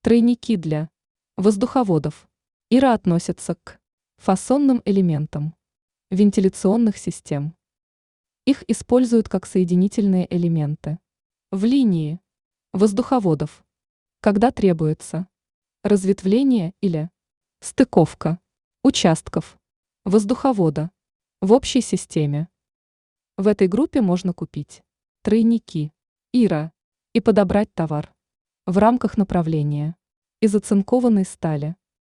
Тройники для воздуховодов. ИРА относятся к фасонным элементам вентиляционных систем. Их используют как соединительные элементы в линии воздуховодов, когда требуется разветвление или стыковка участков воздуховода в общей системе. В этой группе можно купить тройники ИРА и подобрать товар в рамках направления из оцинкованной стали.